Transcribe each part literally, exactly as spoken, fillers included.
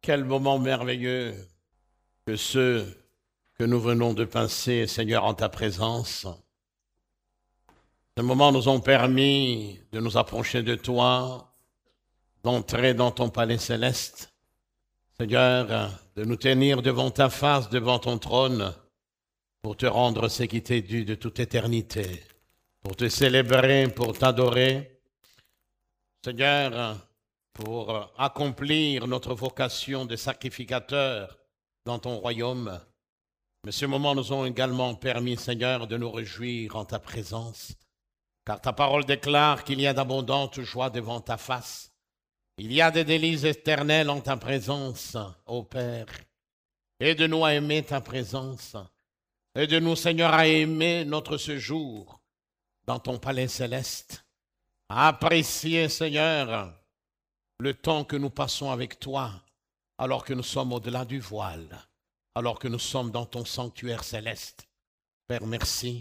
Quel moment merveilleux que ceux que nous venons de passer, Seigneur, en ta présence. Ces moments nous ont permis de nous approcher de toi, d'entrer dans ton palais céleste. Seigneur, de nous tenir devant ta face, devant ton trône, pour te rendre ce qui t'est dû de toute éternité, pour te célébrer, pour t'adorer. Seigneur, pour accomplir notre vocation de sacrificateur dans ton royaume. Mais ces moments nous ont également permis, Seigneur, de nous réjouir en ta présence, car ta parole déclare qu'il y a d'abondantes joies devant ta face. Il y a des délices éternelles en ta présence, ô Père. Aide-nous à aimer ta présence. Aide-nous, Seigneur, à aimer notre séjour dans ton palais céleste, à apprécier, Seigneur, le temps que nous passons avec toi, alors que nous sommes au-delà du voile, alors que nous sommes dans ton sanctuaire céleste. Père, merci.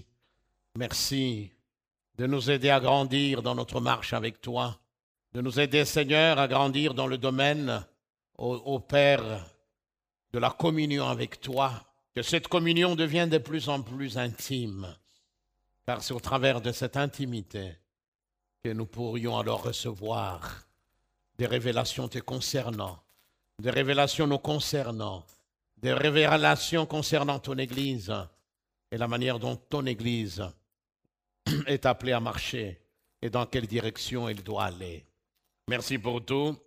Merci de nous aider à grandir dans notre marche avec toi, de nous aider, Seigneur, à grandir dans le domaine, ô, ô Père, de la communion avec toi, que cette communion devienne de plus en plus intime, car c'est au travers de cette intimité que nous pourrions alors recevoir des révélations te concernant, des révélations nous concernant, des révélations concernant ton Église et la manière dont ton Église est appelée à marcher et dans quelle direction elle doit aller. Merci pour tout.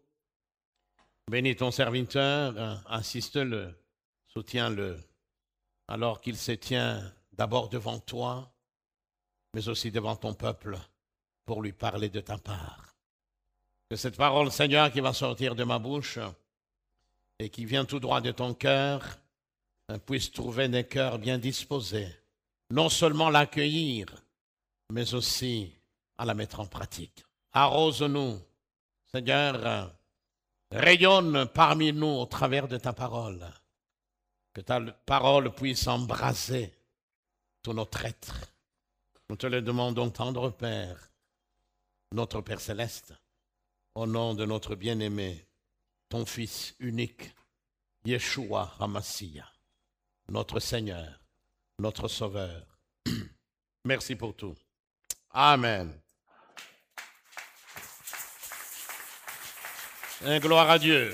Bénis ton serviteur, assiste-le, soutiens-le, alors qu'il se tient d'abord devant toi, mais aussi devant ton peuple, pour lui parler de ta part. Que cette parole, Seigneur, qui va sortir de ma bouche et qui vient tout droit de ton cœur, puisse trouver des cœurs bien disposés, non seulement l'accueillir, mais aussi à la mettre en pratique. Arrose-nous, Seigneur, rayonne parmi nous au travers de ta parole, que ta parole puisse embraser tout notre être. Nous te le demandons, tendre Père, notre Père céleste, au nom de notre bien-aimé, ton Fils unique, Yeshua HaMashiach, notre Seigneur, notre Sauveur. Merci pour tout. Amen. Et gloire à Dieu.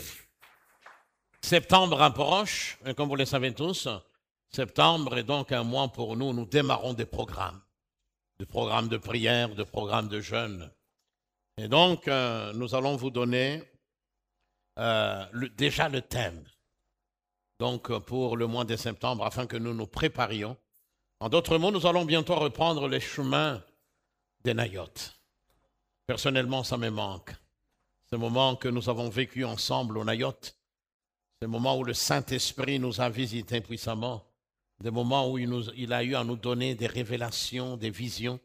Septembre approche, et comme vous le savez tous, septembre est donc un mois pour nous, nous démarrons des programmes, des programmes de prière, des programmes de jeûne. Et donc, euh, nous allons vous donner euh, le, déjà le thème donc, pour le mois de septembre, afin que nous nous préparions. En d'autres mots, nous allons bientôt reprendre les chemins des Nayoth. Personnellement, ça me manque. Ce moment que nous avons vécu ensemble au Nayoth, ce moment où le Saint-Esprit nous a visités puissamment, des moments où il, nous, il a eu à nous donner des révélations, des visions.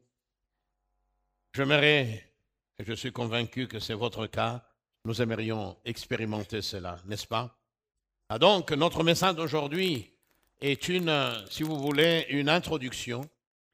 J'aimerais... Et je suis convaincu que c'est votre cas, nous aimerions expérimenter cela, n'est-ce pas? Ah donc, notre message d'aujourd'hui est une, si vous voulez, une introduction.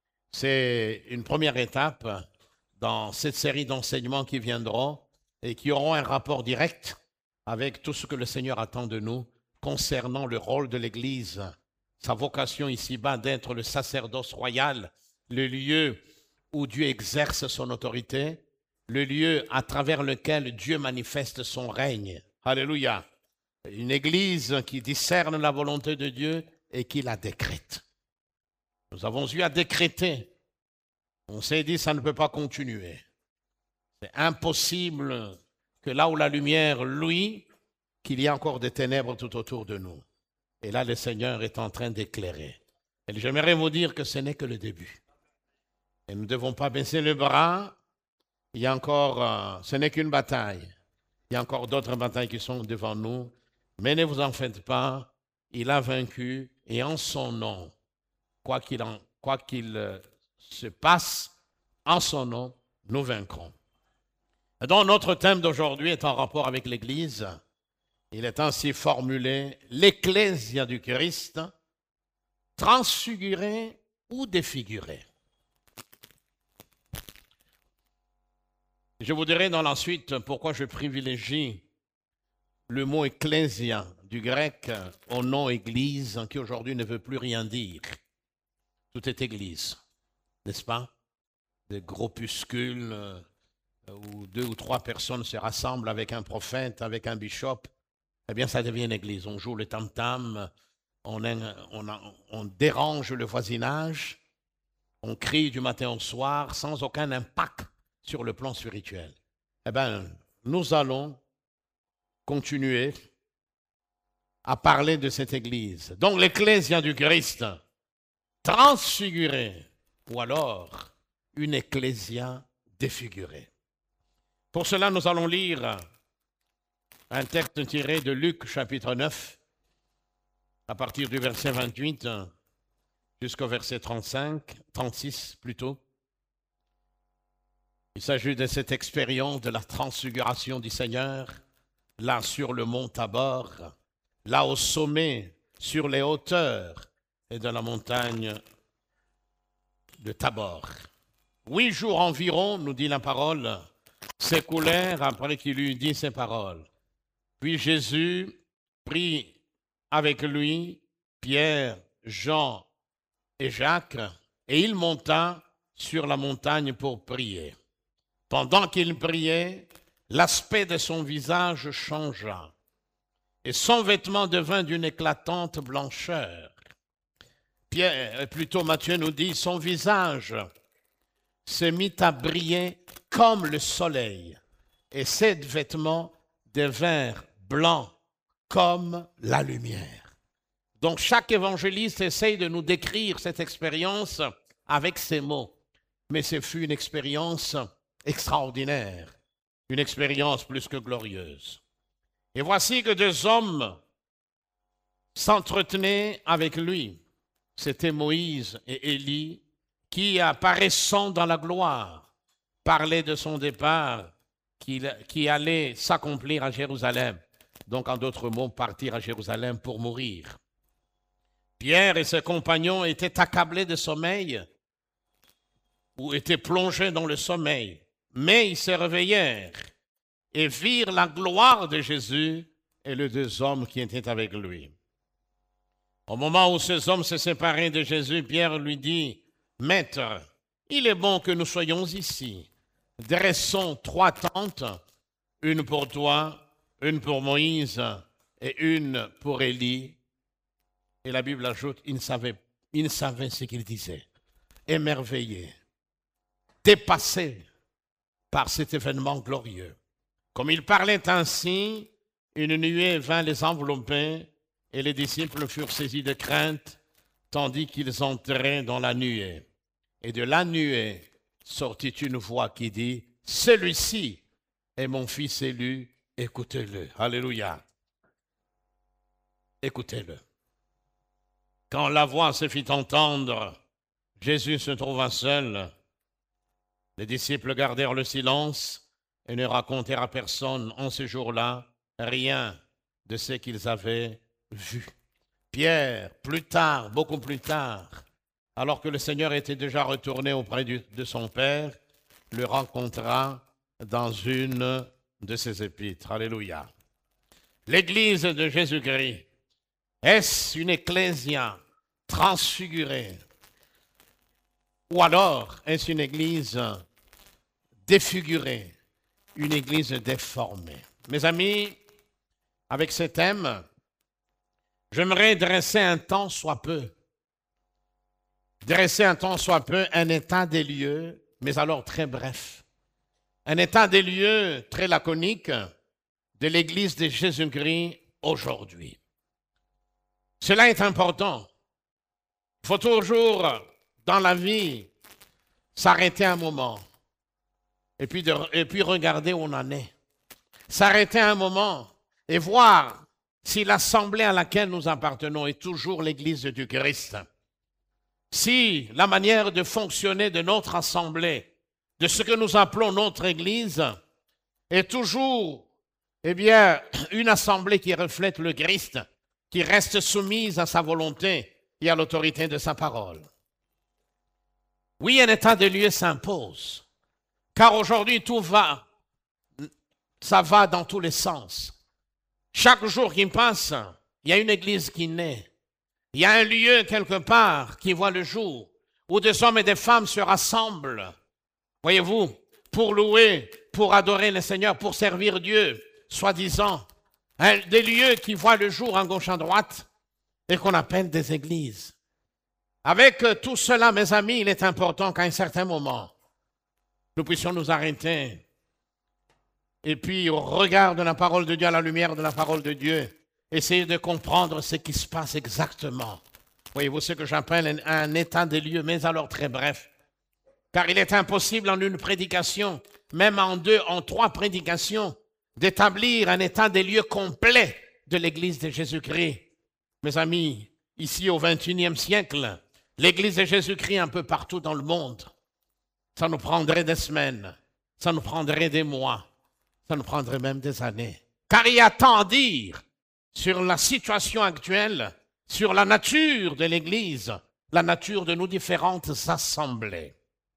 C'est une première étape dans cette série d'enseignements qui viendront et qui auront un rapport direct avec tout ce que le Seigneur attend de nous concernant le rôle de l'Église, sa vocation ici-bas d'être le sacerdoce royal, le lieu où Dieu exerce son autorité, le lieu à travers lequel Dieu manifeste son règne. Alléluia. Une église qui discerne la volonté de Dieu et qui la décrète. Nous avons eu à décréter. On s'est dit, ça ne peut pas continuer. C'est impossible que là où la lumière luit, qu'il y ait encore des ténèbres tout autour de nous. Et là, le Seigneur est en train d'éclairer. Et j'aimerais vous dire que ce n'est que le début. Et nous ne devons pas baisser le bras. Il y a encore, euh, ce n'est qu'une bataille. Il y a encore d'autres batailles qui sont devant nous. Mais ne vous en faites pas, il a vaincu et en son nom, quoi qu'il en, quoi qu'il euh, se passe, en son nom, nous vaincrons. Et donc notre thème d'aujourd'hui est en rapport avec l'Église. Il est ainsi formulé, l'Ecclésia du Christ, transfigurée ou défigurée. Je vous dirai dans la suite pourquoi je privilégie le mot ecclésia du grec au nom église qui aujourd'hui ne veut plus rien dire. Tout est église, n'est-ce pas? Des groupuscules euh, où deux ou trois personnes se rassemblent avec un prophète, avec un bishop, eh bien ça devient une église. On joue le tam-tam, on, on, on dérange le voisinage, on crie du matin au soir sans aucun impact sur le plan spirituel. Eh bien, nous allons continuer à parler de cette église. Donc l'ecclésia du Christ transfigurée, ou alors une ecclésia défigurée. Pour cela, nous allons lire un texte tiré de Luc chapitre neuf, à partir du verset vingt-huit jusqu'au verset trente-cinq, trente-six plutôt. Il s'agit de cette expérience de la transfiguration du Seigneur, là sur le mont Tabor, là au sommet, sur les hauteurs et de la montagne de Tabor. Huit jours environ, nous dit la parole, s'écoulèrent après qu'il eut dit ces paroles. Puis Jésus prit avec lui Pierre, Jean et Jacques, et il monta sur la montagne pour prier. Pendant qu'il priait, l'aspect de son visage changea, et son vêtement devint d'une éclatante blancheur. Pierre, plutôt Matthieu nous dit, son visage se mit à briller comme le soleil, et ses vêtements devinrent blancs comme la lumière. Donc chaque évangéliste essaye de nous décrire cette expérience avec ces mots, mais ce fut une expérience extraordinaire, une expérience plus que glorieuse. Et voici que deux hommes s'entretenaient avec lui. C'était Moïse et Élie qui, apparaissant dans la gloire, parlaient de son départ qui, qui allait s'accomplir à Jérusalem. Donc, en d'autres mots, partir à Jérusalem pour mourir. Pierre et ses compagnons étaient accablés de sommeil ou étaient plongés dans le sommeil. Mais ils se réveillèrent et virent la gloire de Jésus et les deux hommes qui étaient avec lui. Au moment où ces hommes se séparaient de Jésus, Pierre lui dit, « Maître, il est bon que nous soyons ici. Dressons trois tentes, une pour toi, une pour Moïse et une pour Élie. » Et la Bible ajoute, il ne savait, il ne savait ce qu'il disait. Émerveillé, dépassé par cet événement glorieux. Comme il parlait ainsi, une nuée vint les envelopper et les disciples furent saisis de crainte, tandis qu'ils entraient dans la nuée. Et de la nuée sortit une voix qui dit, « Celui-ci est mon fils élu, écoutez-le. » Alléluia. Écoutez-le. Quand la voix se fit entendre, Jésus se trouva seul. Les disciples gardèrent le silence et ne racontèrent à personne en ce jour-là rien de ce qu'ils avaient vu. Pierre, plus tard, beaucoup plus tard, alors que le Seigneur était déjà retourné auprès de son Père, le rencontra dans une de ses épîtres. Alléluia. L'Église de Jésus-Christ, est-ce une ecclésia transfigurée? Ou alors, est-ce une église défigurée, une église déformée? Mes amis, avec ce thème, j'aimerais dresser un tant soit peu, dresser un tant soit peu un état des lieux, mais alors très bref. Un état des lieux très laconique de l'église de Jésus-Christ aujourd'hui. Cela est important. Il faut toujours, dans la vie, s'arrêter un moment et puis, de, et puis regarder où on en est. S'arrêter un moment et voir si l'assemblée à laquelle nous appartenons est toujours l'Église du Christ. Si la manière de fonctionner de notre assemblée, de ce que nous appelons notre Église, est toujours, eh bien, une assemblée qui reflète le Christ, qui reste soumise à sa volonté et à l'autorité de sa parole. Oui, un état de lieu s'impose, car aujourd'hui tout va, ça va dans tous les sens. Chaque jour qui passe, il y a une église qui naît. Il y a un lieu quelque part qui voit le jour, où des hommes et des femmes se rassemblent, voyez-vous, pour louer, pour adorer le Seigneur, pour servir Dieu, soi-disant. Hein, des lieux qui voient le jour en gauche à droite et qu'on appelle des églises. Avec tout cela, mes amis, il est important qu'à un certain moment, nous puissions nous arrêter et puis, au regard de la parole de Dieu, à la lumière de la parole de Dieu, essayer de comprendre ce qui se passe exactement. Voyez-vous ce que j'appelle un, un état des lieux, mais alors très bref. Car il est impossible en une prédication, même en deux, en trois prédications, d'établir un état des lieux complet de l'Église de Jésus-Christ. Mes amis, ici au vingt et unième siècle, l'Église de Jésus-Christ un peu partout dans le monde, ça nous prendrait des semaines, ça nous prendrait des mois, ça nous prendrait même des années. Car il y a tant à dire sur la situation actuelle, sur la nature de l'Église, la nature de nos différentes assemblées.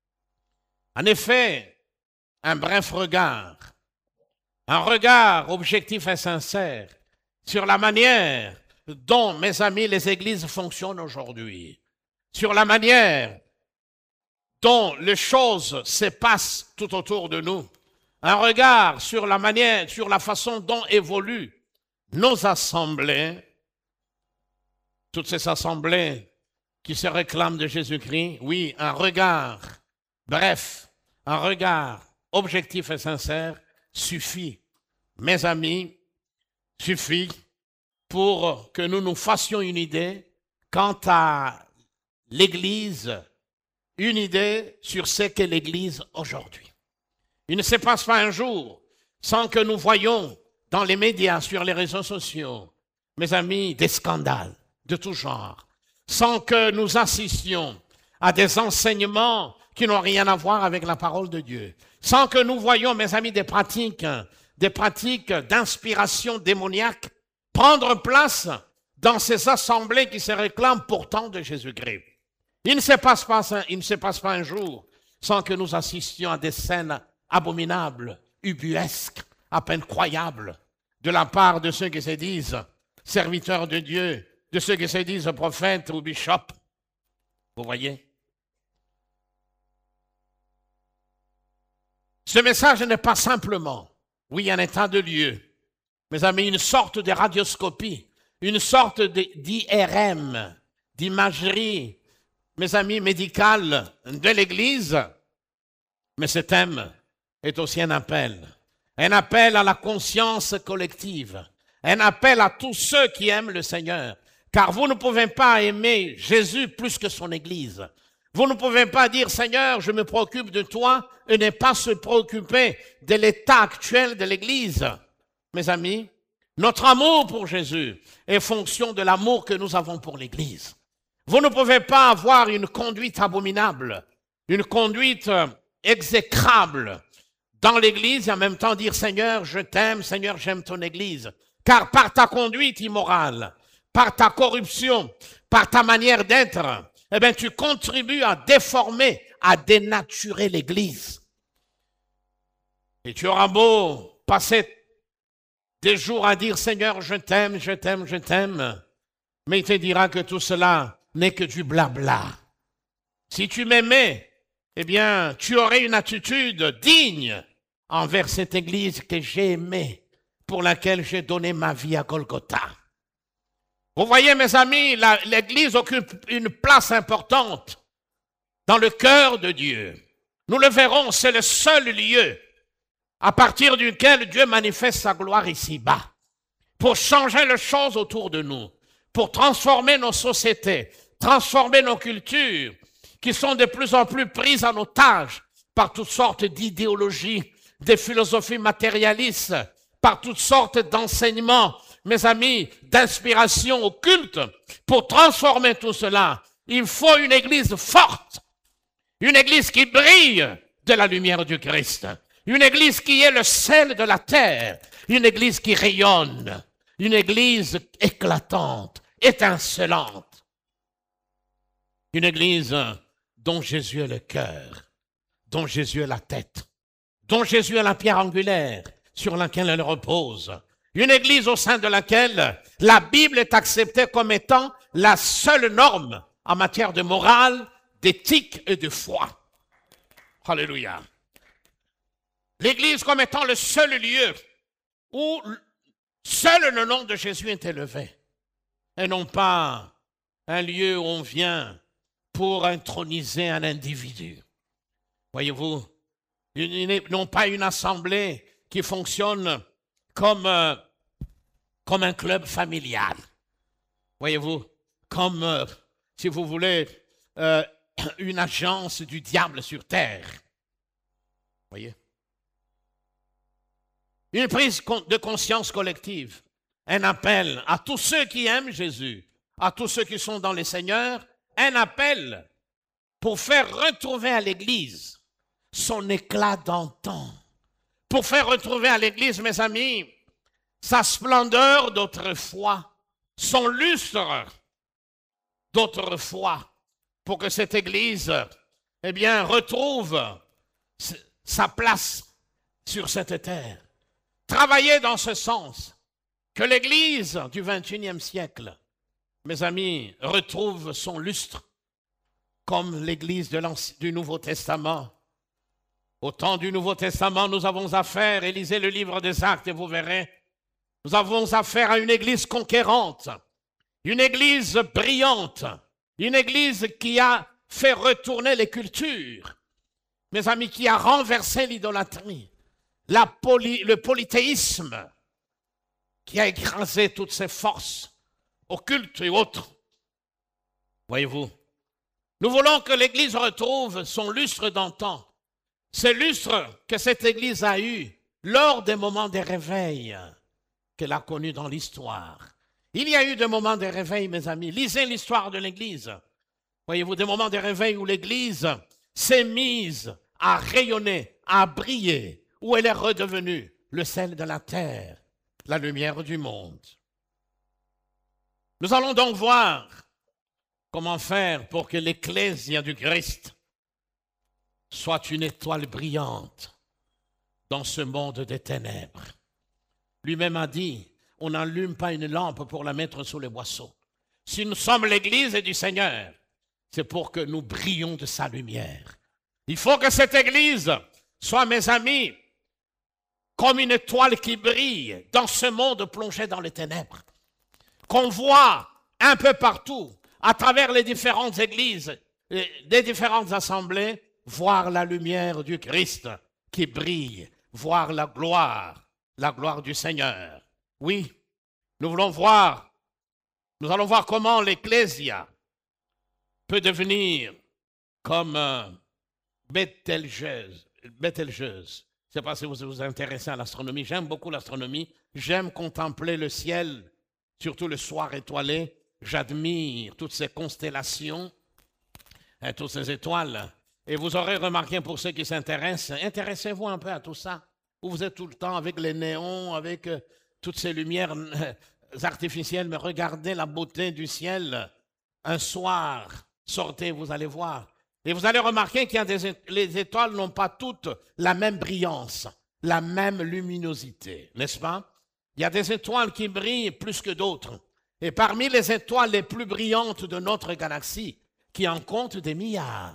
En effet, un bref regard, un regard objectif et sincère sur la manière dont, mes amis, les églises fonctionnent aujourd'hui, sur la manière dont les choses se passent tout autour de nous, un regard sur la manière, sur la façon dont évoluent nos assemblées, toutes ces assemblées qui se réclament de Jésus-Christ, oui, un regard, bref, un regard objectif et sincère suffit, mes amis, suffit pour que nous nous fassions une idée quant à l'Église, une idée sur ce qu'est l'Église aujourd'hui. Il ne se passe pas un jour sans que nous voyions dans les médias, sur les réseaux sociaux, mes amis, des scandales de tout genre, sans que nous assistions à des enseignements qui n'ont rien à voir avec la parole de Dieu, sans que nous voyions, mes amis, des pratiques, des pratiques d'inspiration démoniaque prendre place dans ces assemblées qui se réclament pourtant de Jésus-Christ. Il ne se passe pas, il ne se passe pas un jour sans que nous assistions à des scènes abominables, ubuesques, à peine croyables, de la part de ceux qui se disent serviteurs de Dieu, de ceux qui se disent prophètes ou bishops. Vous voyez? Ce message n'est pas simplement, oui, un état de lieu, mes amis, une sorte de radioscopie, une sorte d'I R M, d'imagerie, mes amis, médicale de l'Église, mais ce thème est aussi un appel, un appel à la conscience collective, un appel à tous ceux qui aiment le Seigneur, car vous ne pouvez pas aimer Jésus plus que son Église. Vous ne pouvez pas dire, Seigneur, je me préoccupe de toi, et ne pas se préoccuper de l'état actuel de l'Église. Mes amis, notre amour pour Jésus est fonction de l'amour que nous avons pour l'Église. Vous ne pouvez pas avoir une conduite abominable, une conduite exécrable dans l'Église et en même temps dire, Seigneur, je t'aime, Seigneur, j'aime ton Église. Car par ta conduite immorale, par ta corruption, par ta manière d'être, eh bien, tu contribues à déformer, à dénaturer l'Église. Et tu auras beau passer des jours à dire, Seigneur, je t'aime, je t'aime, je t'aime, mais il te dira que tout cela n'est que du blabla. Si tu m'aimais, eh bien, tu aurais une attitude digne envers cette Église que j'ai aimée, pour laquelle j'ai donné ma vie à Golgotha. Vous voyez, mes amis, l'Église occupe une place importante dans le cœur de Dieu. Nous le verrons, c'est le seul lieu à partir duquel Dieu manifeste sa gloire ici-bas, pour changer les choses autour de nous, pour transformer nos sociétés, transformer nos cultures, qui sont de plus en plus prises en otage par toutes sortes d'idéologies, de philosophies matérialistes, par toutes sortes d'enseignements, mes amis, d'inspiration occulte. Pour transformer tout cela, il faut une Église forte, une Église qui brille de la lumière du Christ, une Église qui est le sel de la terre, une Église qui rayonne, une Église éclatante, étincelante, une Église dont Jésus est le cœur, dont Jésus est la tête, dont Jésus est la pierre angulaire sur laquelle elle repose. Une Église au sein de laquelle La Bible est acceptée comme étant la seule norme en matière de morale, d'éthique et de foi. Alléluia. L'Église comme étant le seul lieu où seul le nom de Jésus est élevé. Et non pas un lieu où on vient pour introniser un individu. Voyez-vous, non pas une assemblée qui fonctionne comme, euh, comme un club familial. Voyez-vous, comme, euh, si vous voulez, euh, une agence du diable sur terre. Voyez? Une prise de conscience collective, un appel à tous ceux qui aiment Jésus, à tous ceux qui sont dans les Seigneurs, un appel pour faire retrouver à l'Église son éclat d'antan, pour faire retrouver à l'Église, mes amis, sa splendeur d'autrefois, son lustre d'autrefois, pour que cette Église, eh bien, retrouve sa place sur cette terre. Travailler dans ce sens, que l'Église du vingt et unième siècle, mes amis, retrouve son lustre, comme l'Église du Nouveau Testament. Au temps du Nouveau Testament, nous avons affaire, et lisez le livre des Actes et vous verrez, nous avons affaire à une Église conquérante, une Église brillante, une Église qui a fait retourner les cultures, mes amis, qui a renversé l'idolâtrie, la poly, le polythéisme, qui a écrasé toutes ses forces occultes et autres. Voyez-vous, nous voulons que l'Église retrouve son lustre d'antan, ce lustre que cette Église a eu lors des moments de réveil qu'elle a connus dans l'histoire. Il y a eu des moments de réveil, mes amis. Lisez l'histoire de l'Église. Voyez-vous, des moments de réveil où l'Église s'est mise à rayonner, à briller, où elle est redevenue le sel de la terre, la lumière du monde. Nous allons donc voir comment faire pour que l'Ecclésia du Christ soit une étoile brillante dans ce monde des ténèbres. Lui-même a dit, on n'allume pas une lampe pour la mettre sous le boisseau. Si nous sommes l'Église du Seigneur, c'est pour que nous brillions de sa lumière. Il faut que cette Église soit, mes amis, comme une étoile qui brille dans ce monde plongé dans les ténèbres. Qu'on voit un peu partout, à travers les différentes églises, les différentes assemblées, voir la lumière du Christ qui brille, voir la gloire, la gloire du Seigneur. Oui, nous voulons voir, nous allons voir comment l'Ecclésia peut devenir comme euh, Bételgeuse. Bételgeuse. Je ne sais pas si vous vous intéressez à l'astronomie. J'aime beaucoup l'astronomie. J'aime contempler le ciel, surtout le soir étoilé. J'admire toutes ces constellations, hein, toutes ces étoiles. Et vous aurez remarqué, pour ceux qui s'intéressent, intéressez-vous un peu à tout ça. Où vous êtes tout le temps avec les néons, avec euh, toutes ces lumières euh, artificielles. Mais regardez la beauté du ciel. Un soir, sortez, vous allez voir. Et vous allez remarquer qu'il y a des les étoiles n'ont pas toutes la même brillance, la même luminosité, n'est-ce pas? Il y a des étoiles qui brillent plus que d'autres. Et parmi les étoiles les plus brillantes de notre galaxie, qui en compte des milliards,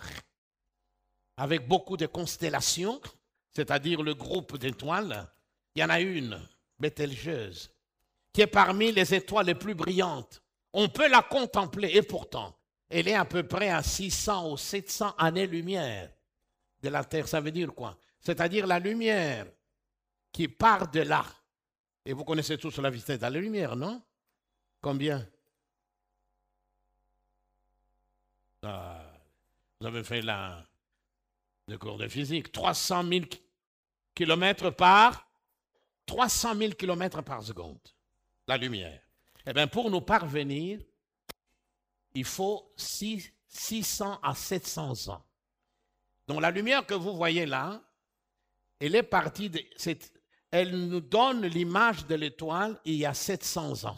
avec beaucoup de constellations, c'est-à-dire le groupe d'étoiles, il y en a une, Bételgeuse, qui est parmi les étoiles les plus brillantes. On peut la contempler et pourtant, elle est à peu près à six cents ou sept cents années-lumière de la Terre. Ça veut dire quoi? C'est-à-dire la lumière qui part de là. Et vous connaissez tous la vitesse de la lumière, non? Combien? Ah, vous avez fait la, le cours de physique. trois cent mille kilomètres par trois cent mille kilomètres par seconde. La lumière. Eh bien, pour nous parvenir, il faut six cents à sept cents ans. Donc la lumière que vous voyez là, elle est partie de, elle nous donne l'image de l'étoile il y a sept cents ans.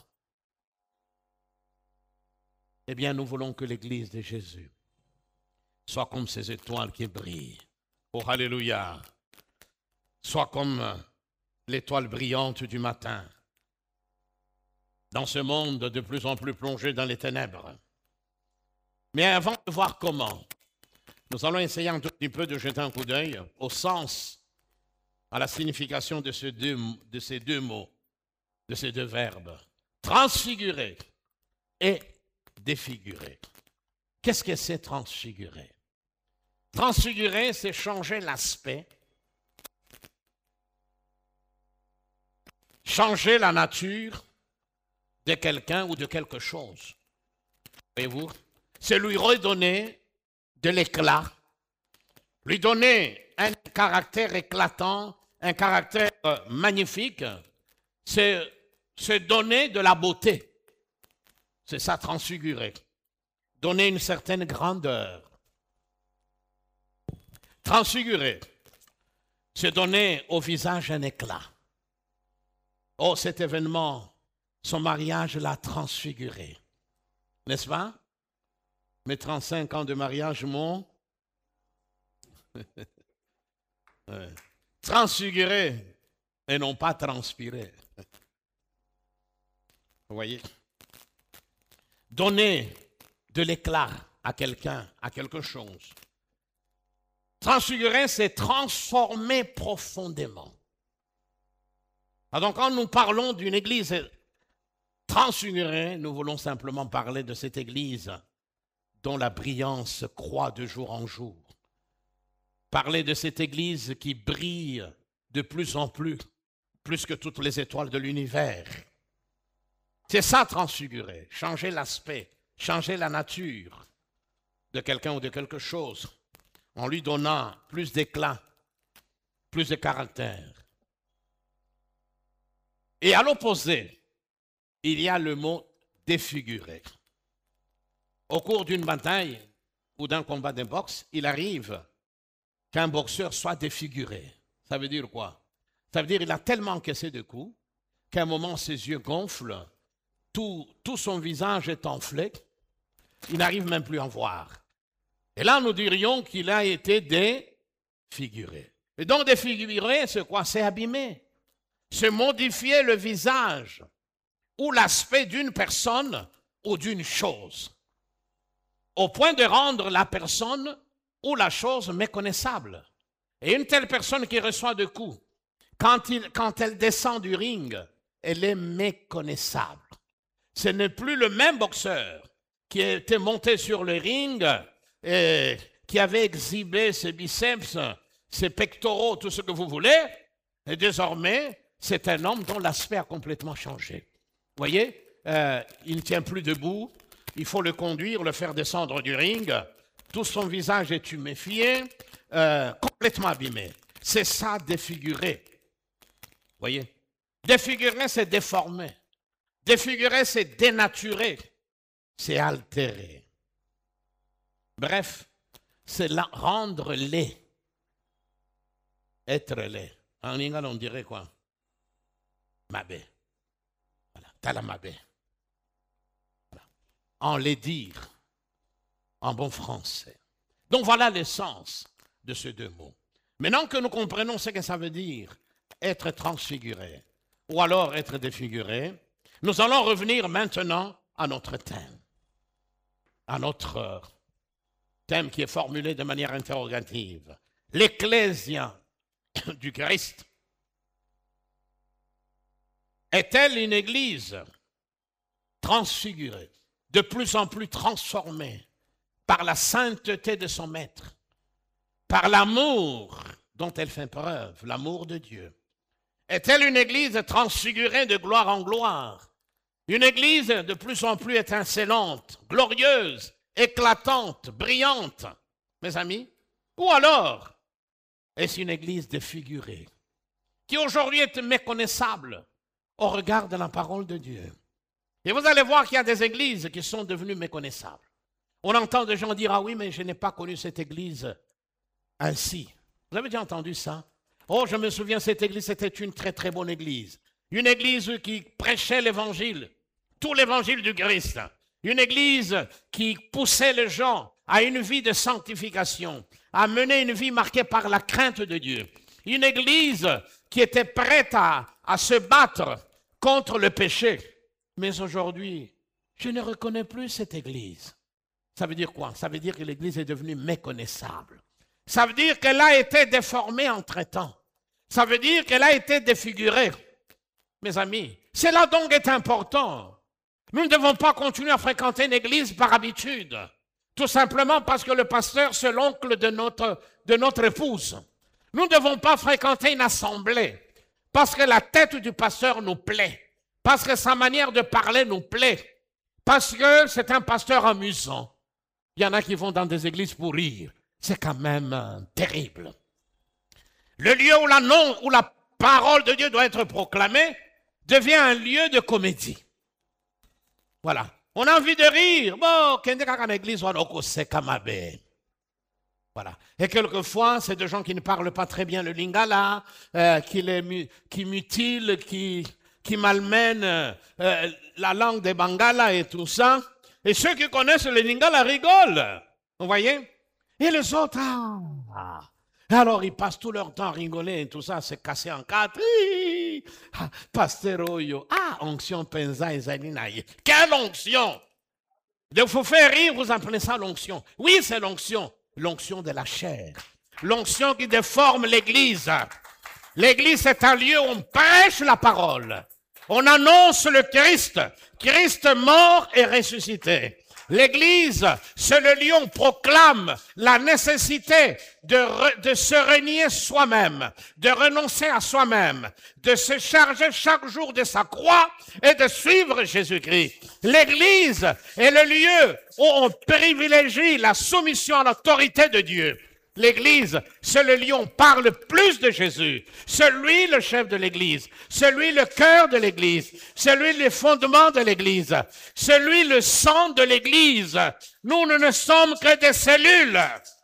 Eh bien, nous voulons que l'Église de Jésus soit comme ces étoiles qui brillent. Oh, alléluia! Soit comme l'étoile brillante du matin. dans ce monde de plus en plus plongé dans les ténèbres. Mais avant de voir comment, nous allons essayer un tout petit peu de jeter un coup d'œil au sens, à la signification de, ce deux, de ces deux mots, de ces deux verbes. Transfigurer et défigurer. Qu'est-ce que c'est transfigurer? Transfigurer, c'est changer l'aspect, changer la nature de quelqu'un ou de quelque chose. Voyez-vous? C'est lui redonner de l'éclat, lui donner un caractère éclatant, un caractère magnifique, c'est se donner de la beauté. C'est ça, transfigurer. Donner une certaine grandeur. Transfigurer, c'est donner au visage un éclat. Oh, cet événement, son mariage l'a transfiguré. N'est-ce pas? Mes trente-cinq ans de mariage m'ont ouais. transfiguré et non pas transpiré. Vous voyez? Donner de l'éclat à quelqu'un, à quelque chose. Transfigurer, c'est transformer profondément. Alors, quand nous parlons d'une église transfigurée, nous voulons simplement parler de cette église dont la brillance croît de jour en jour. Parler de cette église qui brille de plus en plus, plus que toutes les étoiles de l'univers. C'est ça, transfigurer, changer l'aspect, changer la nature de quelqu'un ou de quelque chose, en lui donnant plus d'éclat, plus de caractère. Et à l'opposé, il y a le mot défigurer. Au cours d'une bataille ou d'un combat de boxe, il arrive qu'un boxeur soit défiguré. Ça veut dire quoi? Ça veut dire qu'il a tellement encaissé de coups qu'à un moment ses yeux gonflent, tout, tout son visage est enflé, il n'arrive même plus à en voir. Et là, nous dirions qu'il a été défiguré. Et donc défiguré, c'est quoi? C'est abîmer. C'est modifier le visage ou l'aspect d'une personne ou d'une chose, au point de rendre la personne ou la chose méconnaissable. Et une telle personne qui reçoit de coups, quand, il, quand elle descend du ring, elle est méconnaissable. Ce n'est plus le même boxeur qui était monté sur le ring et qui avait exhibé ses biceps, ses pectoraux, tout ce que vous voulez, et désormais, c'est un homme dont l'aspect a complètement changé. Vous voyez, euh, il ne tient plus debout, il faut le conduire, le faire descendre du ring, tout son visage est tuméfié, euh, complètement abîmé. C'est ça, défigurer. Vous voyez, défigurer, c'est déformer. Défigurer, c'est dénaturer. C'est altérer. Bref, c'est rendre laid. Être laid. En anglais, on dirait quoi? Mabé. Voilà, talamabé. Voilà. En laidir, en bon français. Donc voilà le sens de ces deux mots. Maintenant que nous comprenons ce que ça veut dire, être transfiguré, ou alors être défiguré, nous allons revenir maintenant à notre thème. À notre thème qui est formulé de manière interrogative. L'Ecclésia du Christ est-elle une église transfigurée, de plus en plus transformée par la sainteté de son maître, par l'amour dont elle fait preuve, l'amour de Dieu? Est-elle une église transfigurée de gloire en gloire? Une église de plus en plus étincelante, glorieuse, éclatante, brillante, mes amis? Ou alors, est-ce une église défigurée, qui aujourd'hui est méconnaissable au regard de la parole de Dieu? Et vous allez voir qu'il y a des églises qui sont devenues méconnaissables. On entend des gens dire, ah oui, mais je n'ai pas connu cette église ainsi. Vous avez déjà entendu ça? Oh, je me souviens, cette église, c'était une très très bonne église. Une église qui prêchait l'évangile, tout l'évangile du Christ. Une église qui poussait les gens à une vie de sanctification, à mener une vie marquée par la crainte de Dieu. Une église qui était prête à, à se battre contre le péché. Mais aujourd'hui, je ne reconnais plus cette église. Ça veut dire quoi? Ça veut dire que l'église est devenue méconnaissable. Ça veut dire qu'elle a été déformée entre-temps. Ça veut dire qu'elle a été défigurée. Mes amis, cela donc est important. Nous ne devons pas continuer à fréquenter une église par habitude. Tout simplement parce que le pasteur, c'est l'oncle de notre, de notre épouse. Nous ne devons pas fréquenter une assemblée parce que la tête du pasteur nous plaît, parce que sa manière de parler nous plaît, parce que c'est un pasteur amusant. Il y en a qui vont dans des églises pour rire. C'est quand même euh, terrible. Le lieu où la, non, où la parole de Dieu doit être proclamée devient un lieu de comédie. Voilà. On a envie de rire. Bon, quand l'église c'est kamabe. Voilà. Et quelquefois, c'est des gens qui ne parlent pas très bien le lingala, euh, qui, les, qui mutilent, qui, qui malmènent euh, la langue des Bangala et tout ça. Et ceux qui connaissent le lingala rigolent. Vous voyez? Et les autres, ah, alors ils passent tout leur temps à rigoler et tout ça, se casser en quatre. Ah, Pasteur Oyo, ah, onction penza et zaninaye. Quelle onction! De vous faire rire, vous appelez ça l'onction. Oui, c'est l'onction. L'onction de la chair. L'onction qui déforme l'église. L'église, c'est un lieu où on prêche la parole. On annonce le Christ. Christ mort et ressuscité. L'église, c'est le lieu où on proclame la nécessité de, re, de se renier soi-même, de renoncer à soi-même, de se charger chaque jour de sa croix et de suivre Jésus-Christ. L'église est le lieu où on privilégie la soumission à l'autorité de Dieu. L'église, c'est le lieu où on parle plus de Jésus. C'est lui le chef de l'église. C'est lui le cœur de l'église. C'est lui les fondements de l'église. C'est lui le sang de l'église. Nous, nous ne sommes que des cellules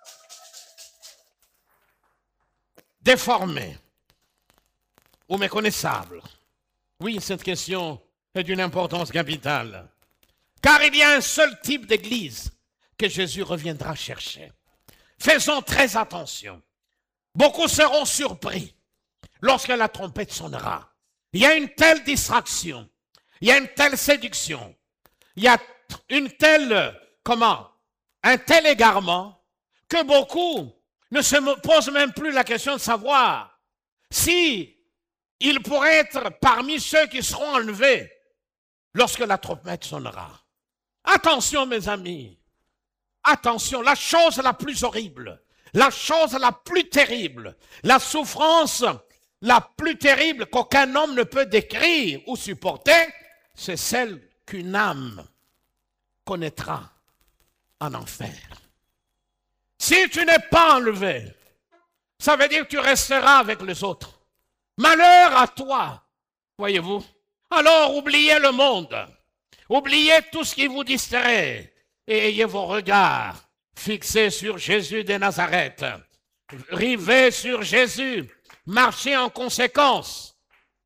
déformées ou méconnaissables. Oui, cette question est d'une importance capitale. Car il y a un seul type d'église que Jésus reviendra chercher. Faisons très attention. Beaucoup seront surpris lorsque la trompette sonnera. Il y a une telle distraction, il y a une telle séduction, il y a une telle, comment, un tel égarement que beaucoup ne se posent même plus la question de savoir si ils pourraient être parmi ceux qui seront enlevés lorsque la trompette sonnera. Attention, mes amis. Attention, la chose la plus horrible, la chose la plus terrible, la souffrance la plus terrible qu'aucun homme ne peut décrire ou supporter, c'est celle qu'une âme connaîtra en enfer. Si tu n'es pas enlevé, ça veut dire que tu resteras avec les autres. Malheur à toi, voyez-vous. Alors oubliez le monde, oubliez tout ce qui vous distrait. Et ayez vos regards fixés sur Jésus de Nazareth. Rivez sur Jésus. Marchez en conséquence.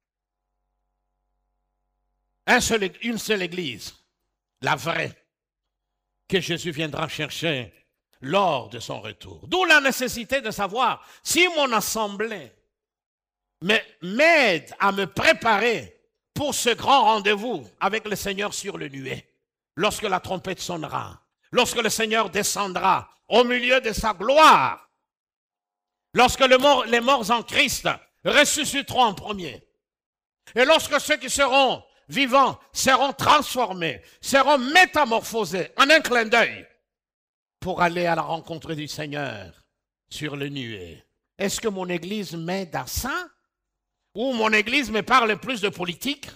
Un seul, une seule église, la vraie, que Jésus viendra chercher lors de son retour. D'où la nécessité de savoir si mon assemblée m'aide à me préparer pour ce grand rendez-vous avec le Seigneur sur le nuée. Lorsque la trompette sonnera, lorsque le Seigneur descendra au milieu de sa gloire, lorsque le mort, les morts en Christ ressusciteront en premier, et lorsque ceux qui seront vivants seront transformés, seront métamorphosés en un clin d'œil pour aller à la rencontre du Seigneur sur le nuée. Est-ce que mon Église m'aide à ça? Ou mon Église me parle plus de politique?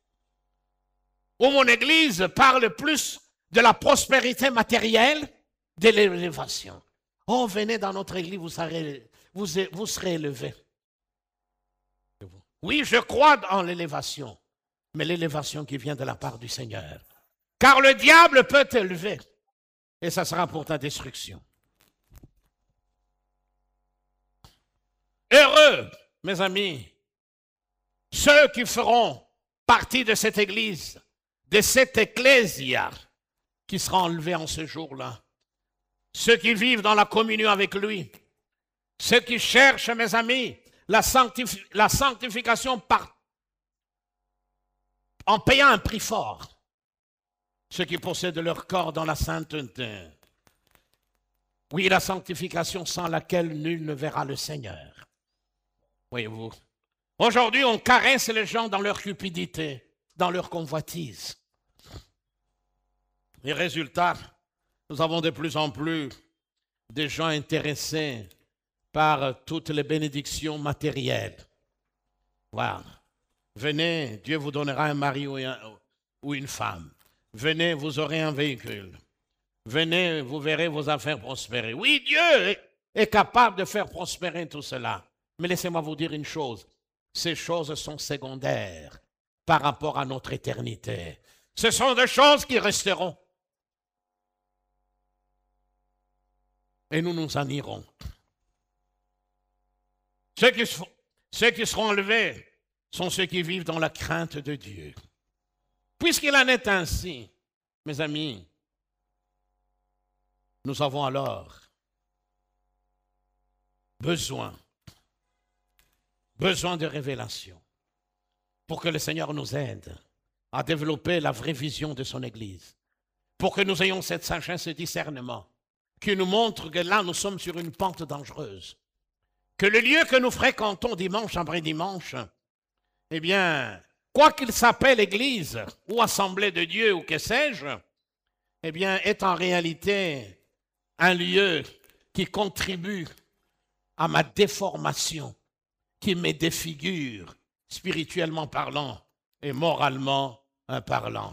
Où mon Église parle plus de la prospérité matérielle, de l'élévation. Oh, venez dans notre Église, vous serez, vous, vous serez élevés. Oui, je crois en l'élévation, mais l'élévation qui vient de la part du Seigneur. Car le diable peut t'élever, et ça sera pour ta destruction. Heureux, mes amis, ceux qui feront partie de cette Église, de cette ecclésia qui sera enlevée en ce jour-là. Ceux qui vivent dans la communion avec lui. Ceux qui cherchent, mes amis, la, sanctifi- la sanctification par, en payant un prix fort, ceux qui possèdent leur corps dans la sainteté. Oui, la sanctification sans laquelle nul ne verra le Seigneur. Voyez-vous, aujourd'hui, on caresse les gens dans leur cupidité, dans leur convoitise. Et résultat, nous avons de plus en plus des gens intéressés par toutes les bénédictions matérielles. Voilà. Venez, Dieu vous donnera un mari ou, un, ou une femme. Venez, vous aurez un véhicule. Venez, vous verrez vos affaires prospérer. Oui, Dieu est capable de faire prospérer tout cela. Mais laissez-moi vous dire une chose. Ces choses sont secondaires par rapport à notre éternité. Ce sont des choses qui resteront. Et nous nous en irons. Ceux qui, ceux qui seront enlevés sont ceux qui vivent dans la crainte de Dieu. Puisqu'il en est ainsi, mes amis, nous avons alors besoin, besoin de révélation pour que le Seigneur nous aide à développer la vraie vision de son Église, pour que nous ayons cette sagesse et discernement qui nous montre que là, nous sommes sur une pente dangereuse, que le lieu que nous fréquentons dimanche après dimanche, eh bien, quoi qu'il s'appelle Église ou Assemblée de Dieu ou que sais-je, eh bien, est en réalité un lieu qui contribue à ma déformation, qui me défigure spirituellement parlant et moralement parlant.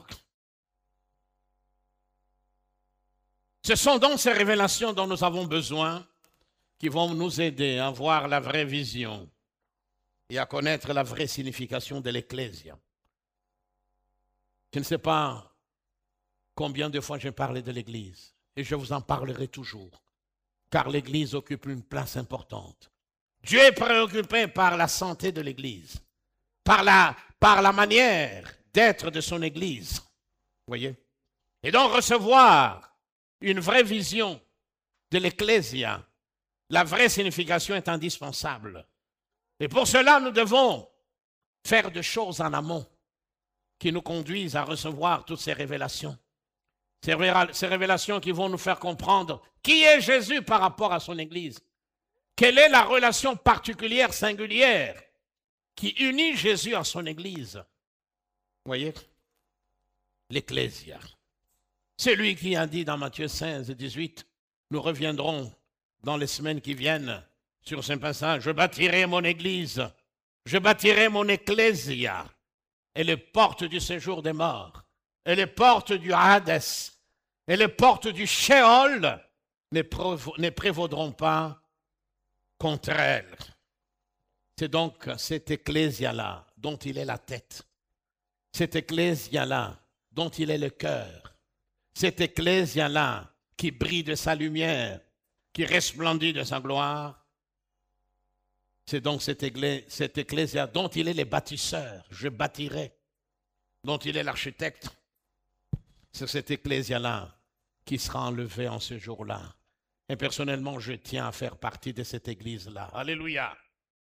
Ce sont donc ces révélations dont nous avons besoin qui vont nous aider à voir la vraie vision et à connaître la vraie signification de l'Ecclésia. Je ne sais pas combien de fois j'ai parlé de l'Église et je vous en parlerai toujours, car l'Église occupe une place importante. Dieu est préoccupé par la santé de l'Église, par la, par la manière d'être de son Église. Voyez? Et donc recevoir une vraie vision de l'Ecclésia, la vraie signification est indispensable. Et pour cela, nous devons faire des choses en amont qui nous conduisent à recevoir toutes ces révélations. Ces, ré ces révélations qui vont nous faire comprendre qui est Jésus par rapport à son Église. Quelle est la relation particulière, singulière, qui unit Jésus à son Église. Vous voyez? L'Ecclésia. C'est lui qui a dit dans Matthieu seize, dix-huit, nous reviendrons dans les semaines qui viennent sur ce passage, je bâtirai mon église, je bâtirai mon ecclésia, et les portes du séjour des morts, et les portes du Hades, et les portes du Sheol ne, ne prévaudront pas contre elle. C'est donc cette ecclésia-là dont il est la tête, cette ecclésia-là dont il est le cœur, cette ecclésia-là qui brille de sa lumière, qui resplendit de sa gloire. C'est donc cette ecclésia, cette ecclésia dont il est le bâtisseur, je bâtirai, dont il est l'architecte. C'est cette ecclésia-là qui sera enlevée en ce jour-là. Et personnellement, je tiens à faire partie de cette église-là. Alléluia.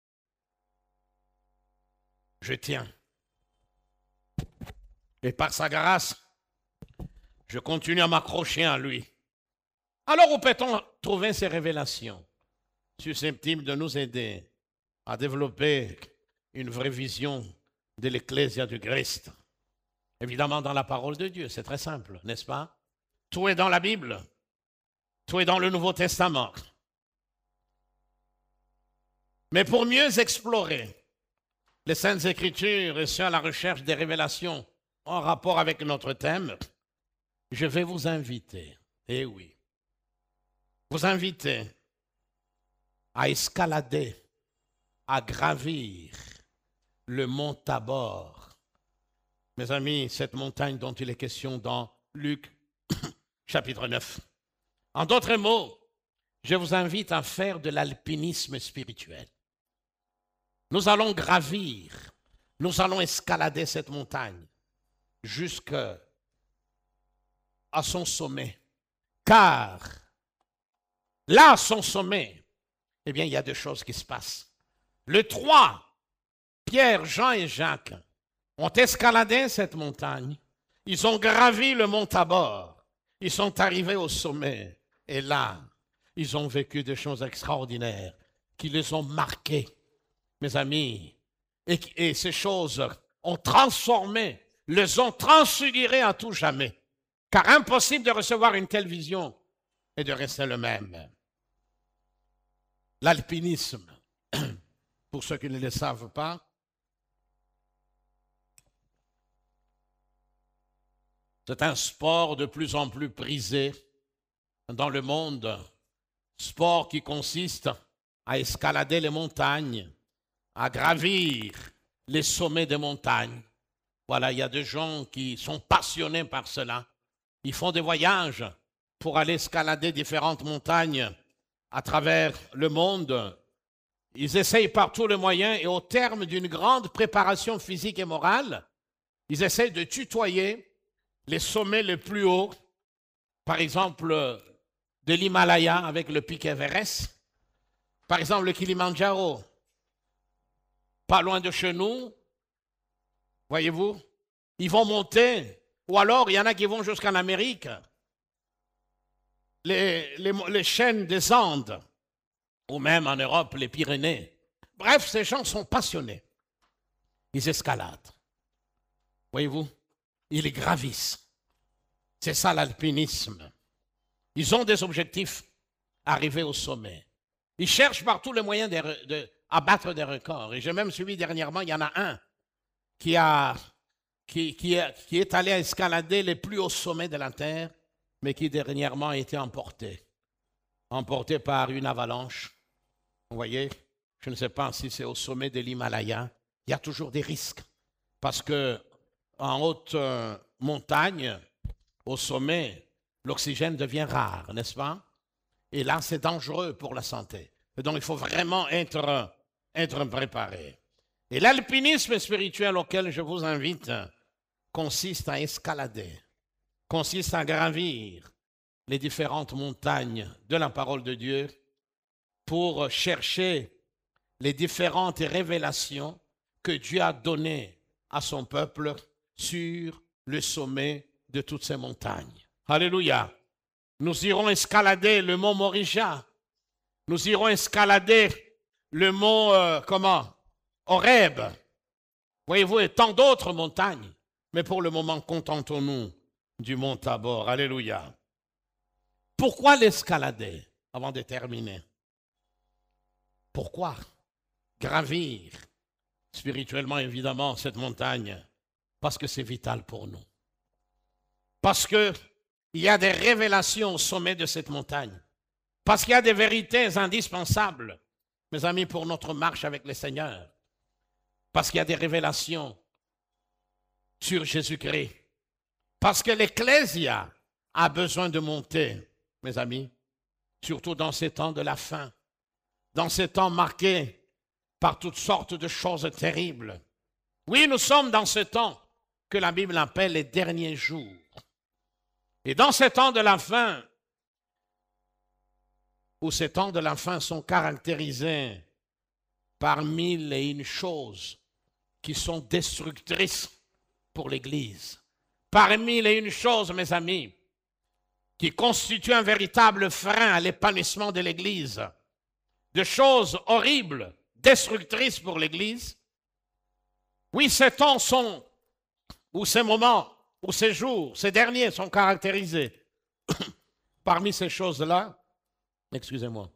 Je tiens. Et par sa grâce, je continue à m'accrocher à lui. Alors où peut-on trouver ces révélations susceptibles de nous aider à développer une vraie vision de l'Ecclésia du Christ? Évidemment dans la parole de Dieu, c'est très simple, n'est-ce pas? Tout est dans la Bible, tout est dans le Nouveau Testament. Mais pour mieux explorer les Saintes Écritures et ceux à la recherche des révélations en rapport avec notre thème, je vais vous inviter, eh oui, vous inviter à escalader, à gravir le mont Tabor. Mes amis, cette montagne dont il est question dans Luc chapitre neuf. En d'autres mots, je vous invite à faire de l'alpinisme spirituel. Nous allons gravir, nous allons escalader cette montagne jusqu'à son sommet. Car là, à son sommet, eh bien, il y a deux choses qui se passent. Le trois, Pierre, Jean et Jacques ont escaladé cette montagne. Ils ont gravi le mont Tabor. Ils sont arrivés au sommet. Et là, ils ont vécu des choses extraordinaires qui les ont marqués, mes amis. Et, et ces choses ont transformé, les ont transfigurés à tout jamais. Car impossible de recevoir une telle vision et de rester le même. L'alpinisme, pour ceux qui ne le savent pas, c'est un sport de plus en plus prisé dans le monde, sport qui consiste à escalader les montagnes, à gravir les sommets des montagnes. Voilà, il y a des gens qui sont passionnés par cela. Ils font des voyages pour aller escalader différentes montagnes à travers le monde. Ils essayent par tous les moyens et au terme d'une grande préparation physique et morale, ils essayent de tutoyer les sommets les plus hauts, par exemple de l'Himalaya avec le pic Everest, par exemple le Kilimandjaro, pas loin de chez nous, voyez-vous, ils vont monter, ou alors il y en a qui vont jusqu'en Amérique, les, les, les chaînes des Andes, ou même en Europe, les Pyrénées. Bref, ces gens sont passionnés. Ils escaladent. Voyez-vous, ils gravissent. C'est ça l'alpinisme. Ils ont des objectifs, arriver au sommet. Ils cherchent par tous les moyens de, de, à battre des records. Et j'ai même suivi dernièrement, il y en a un qui, a, qui, qui, a, qui est allé escalader les plus hauts sommets de la Terre, mais qui dernièrement a été emporté. Emporté par une avalanche. Vous voyez, je ne sais pas si c'est au sommet de l'Himalaya. Il y a toujours des risques. Parce que en haute euh, montagne, au sommet, l'oxygène devient rare, n'est-ce pas? Et là, c'est dangereux pour la santé. Et donc, il faut vraiment être, être préparé. Et l'alpinisme spirituel auquel je vous invite consiste à escalader, consiste à gravir les différentes montagnes de la parole de Dieu pour chercher les différentes révélations que Dieu a données à son peuple sur le sommet de toutes ces montagnes. Alléluia. Nous irons escalader le mont Morija. Nous irons escalader le mont, euh, comment? Horeb. Voyez-vous, et tant d'autres montagnes. Mais pour le moment, contentons-nous du mont Tabor. Alléluia. Pourquoi l'escalader avant de terminer? Pourquoi gravir spirituellement, évidemment, cette montagne? Parce que c'est vital pour nous. Parce qu'il y a des révélations au sommet de cette montagne. Parce qu'il y a des vérités indispensables, mes amis, pour notre marche avec le Seigneur. Parce qu'il y a des révélations sur Jésus-Christ. Parce que l'Ecclésia a besoin de monter, mes amis, surtout dans ces temps de la fin, dans ces temps marqués par toutes sortes de choses terribles. Oui, nous sommes dans ce temps que la Bible appelle les derniers jours. Et dans ces temps de la fin, où ces temps de la fin sont caractérisés par mille et une choses qui sont destructrices pour l'Église, par mille et une choses, mes amis, qui constituent un véritable frein à l'épanouissement de l'Église, de choses horribles, destructrices pour l'Église. Oui, ces temps sont, ou ces moments, ou ces jours, ces derniers sont caractérisés. Parmi ces choses-là, excusez-moi,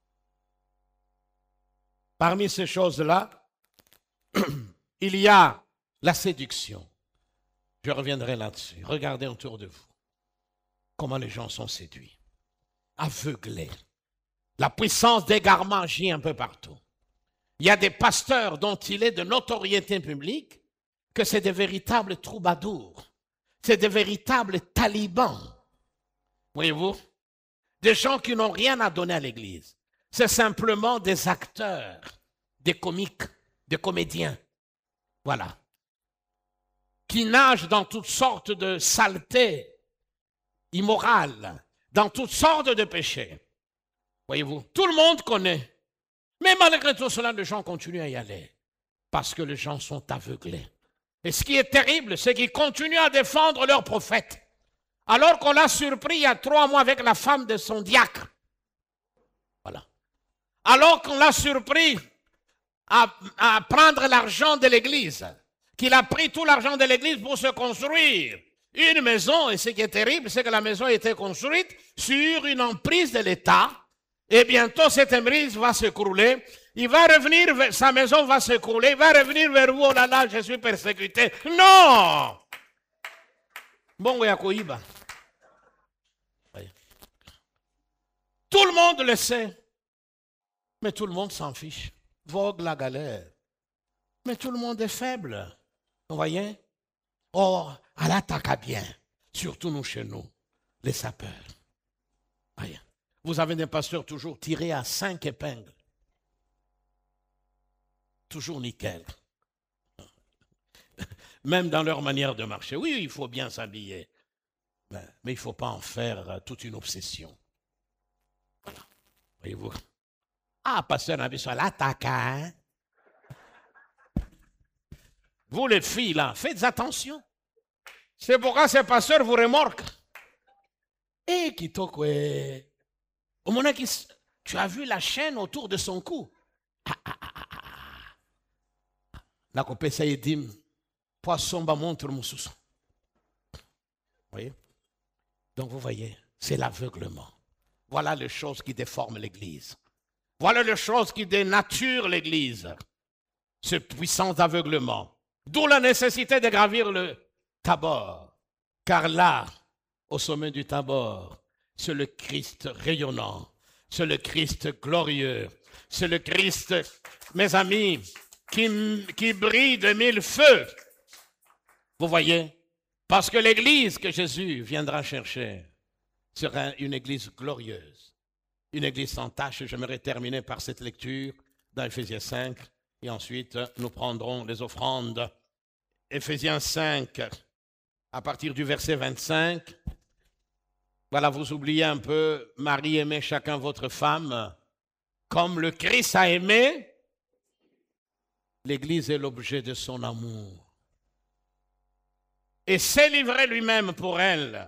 parmi ces choses-là, il y a la séduction. Je reviendrai là-dessus. Regardez autour de vous comment les gens sont séduits, aveuglés. La puissance d'égarement agit un peu partout. Il y a des pasteurs dont il est de notoriété publique que c'est des véritables troubadours. C'est des véritables talibans. Voyez-vous? Des gens qui n'ont rien à donner à l'Église. C'est simplement des acteurs, des comiques, des comédiens. Voilà. Qui nagent dans toutes sortes de saletés immorales, dans toutes sortes de péchés. Voyez-vous? Tout le monde connaît. Mais malgré tout cela, les gens continuent à y aller. Parce que les gens sont aveuglés. Et ce qui est terrible, c'est qu'ils continuent à défendre leur prophète. Alors qu'on l'a surpris il y a trois mois avec la femme de son diacre. Voilà. Alors qu'on l'a surpris à, à prendre l'argent de l'église. Qu'il a pris tout l'argent de l'église pour se construire une maison. Et ce qui est terrible, c'est que la maison a été construite sur une emprise de l'État. Et bientôt, cette emprise va s'écrouler. Il va revenir, sa maison va s'écrouler. Il va revenir vers vous. Oh là là, je suis persécuté. Non! Bon, Yakoïba. Tout le monde le sait. Mais tout le monde s'en fiche. Vogue la galère. Mais tout le monde est faible. Vous voyez? Or, elle attaque bien. Surtout nous chez nous, les sapeurs. Voyez. Vous avez des pasteurs toujours tirés à cinq épingles. Toujours nickel. Même dans leur manière de marcher. Oui, il faut bien s'habiller. Mais, mais il ne faut pas en faire toute une obsession. Voilà. Voyez-vous? Ah, pasteur Nabiso, l'attaque, hein? Vous les filles, là, faites attention. C'est pourquoi ces pasteurs vous remorquent. Et Kitoko, au moment que tu as vu la chaîne autour de son cou. Ah, ah, ah, ah. La copée, ça y est, dit, poisson, ba montre mon sousson. Vous voyez? Donc, vous voyez, c'est l'aveuglement. Voilà les choses qui déforment l'Église. Voilà les choses qui dénaturent l'Église. Ce puissant aveuglement. D'où la nécessité de gravir le Tabor. Car là, au sommet du Tabor, c'est le Christ rayonnant. C'est le Christ glorieux. C'est le Christ, mes amis, qui, qui brille de mille feux. Vous voyez? Parce que l'Église que Jésus viendra chercher sera une Église glorieuse. Une Église sans tache. J'aimerais terminer par cette lecture dans Éphésiens cinq. Et ensuite, nous prendrons les offrandes. Éphésiens cinq, à partir du verset vingt-cinq. Voilà, vous oubliez un peu, Marie, aimez chacun votre femme, comme le Christ a aimé. L'Église est l'objet de son amour. Et s'est livré lui-même pour elle,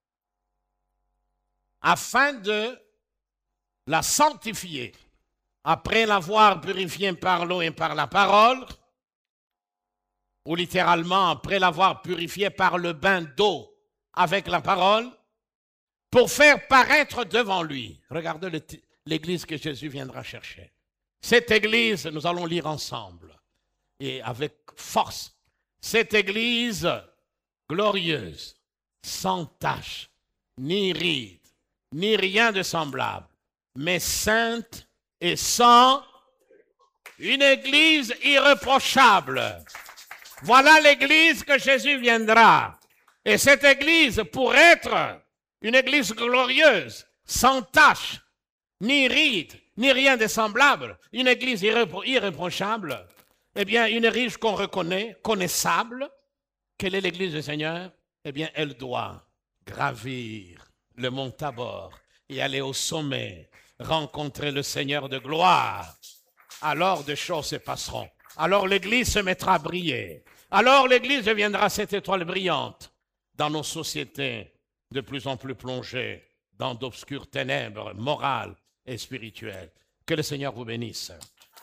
afin de la sanctifier. Après l'avoir purifiée par l'eau et par la parole, ou littéralement après l'avoir purifiée par le bain d'eau avec la parole, pour faire paraître devant lui. Regardez l'église que Jésus viendra chercher. Cette église, nous allons lire ensemble, et avec force, cette église glorieuse, sans tache, ni ride, ni rien de semblable, mais sainte et sans une église irréprochable. Voilà l'église que Jésus viendra. Et cette église, pour être une église glorieuse, sans tache, ni ride, ni rien de semblable, une église irrépro- irréprochable, eh bien, une église qu'on reconnaît, connaissable, quelle est l'église du Seigneur? Eh bien, elle doit gravir le mont Tabor et aller au sommet, rencontrer le Seigneur de gloire. Alors des choses se passeront. Alors l'église se mettra à briller. Alors l'église deviendra cette étoile brillante dans nos sociétés de plus en plus plongées dans d'obscures ténèbres morales et spirituelles. Que le Seigneur vous bénisse.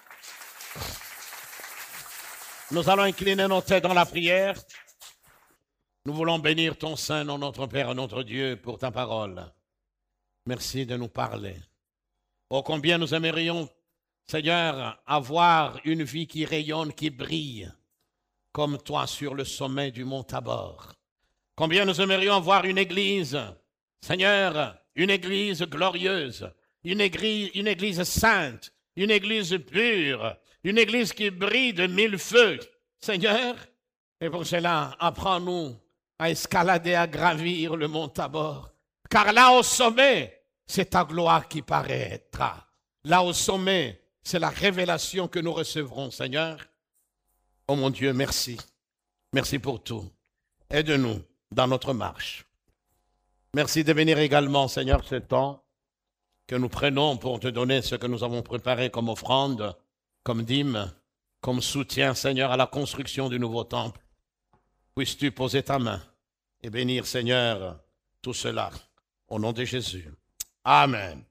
Nous allons incliner nos têtes dans la prière. Nous voulons bénir ton Saint nom, notre Père, notre Dieu, pour ta parole. Merci de nous parler. Oh, combien nous aimerions, Seigneur, avoir une vie qui rayonne, qui brille, comme toi sur le sommet du mont Tabor. Combien nous aimerions avoir une église, Seigneur, une église glorieuse, une église, une église sainte, une église pure, une église qui brille de mille feux. Seigneur, et pour cela, apprends-nous à escalader, à gravir le mont Tabor. Car là au sommet, c'est ta gloire qui paraîtra. Là au sommet, c'est la révélation que nous recevrons, Seigneur. Oh mon Dieu, merci. Merci pour tout. Aide-nous dans notre marche. Merci de bénir également, Seigneur, ce temps que nous prenons pour te donner ce que nous avons préparé comme offrande, comme dîme, comme soutien, Seigneur, à la construction du nouveau temple. puisses-tu poser ta main et bénir, Seigneur, tout cela, au nom de Jésus. Amen.